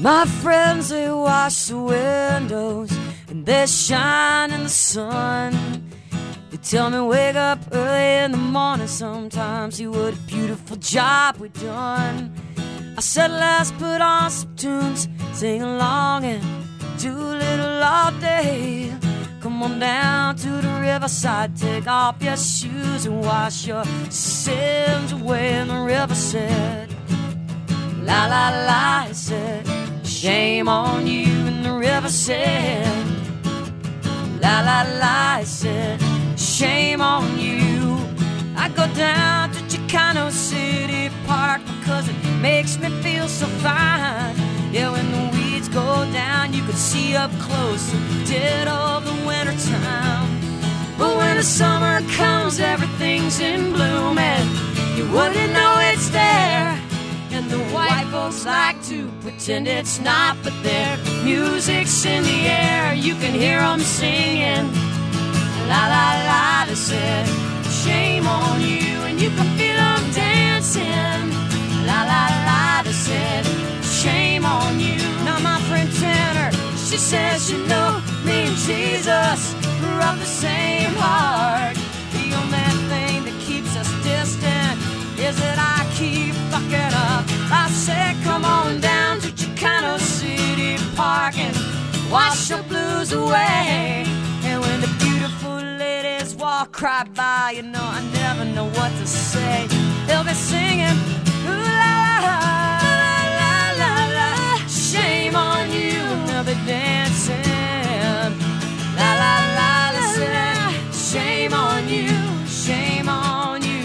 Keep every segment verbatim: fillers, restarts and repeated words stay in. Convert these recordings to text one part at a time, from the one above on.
My friends, they wash the windows and they shine in the sun. They tell me wake up early in the morning sometimes. See what a beautiful job we done. I said let's put on some tunes, sing along and do a little all day. Come on down to the riverside, take off your shoes and wash your sins away. And the river said, la la la, it said, shame on you. And the river said, la la la, it said, shame on you. I go down to Chicano City Park because it makes me feel so fine. Yeah, when the weeds go down, you can see up close the dead of the winter time. But when the summer comes, everything's in bloom and you wouldn't know it's there. And the white folks like to pretend it's not, but their music's in the air. You can hear them singing, la la la, they said, shame on you. And you can feel them dancing, la la la, they said, shame on you. Now my friend Tanner, she says, you know, me and Jesus are of the same heart. The only thing that keeps us distant is that I keep fucking up. I said, come on down to Chicano City Park and wash your blues away. And when the beautiful ladies walk right by, you know I never know what to say. They'll be singing, ooh la la la la la la, shame on you. And they'll be dancing, la la la la, say, shame on you, shame on you.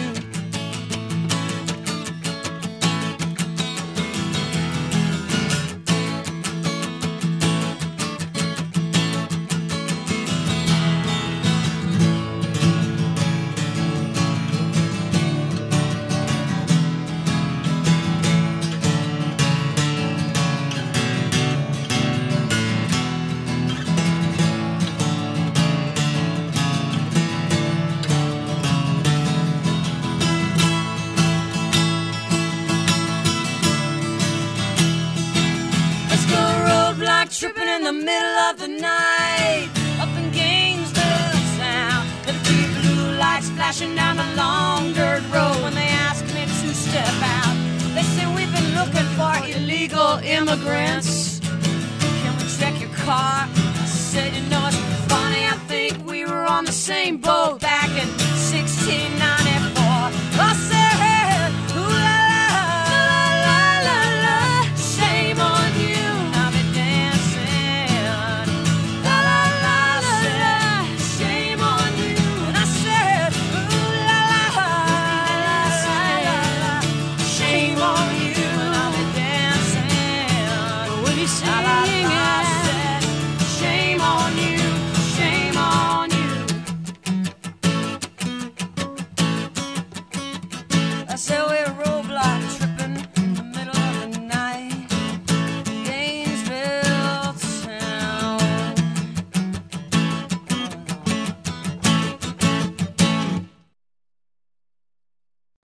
Tripping in the middle of the night, up in Gainesville sound. There be blue lights flashing down the long dirt road. When they ask me to step out, they say we've been looking for illegal immigrants. Can we check your car? I said, you know, it's funny, I think we were on the same boat back in sixteen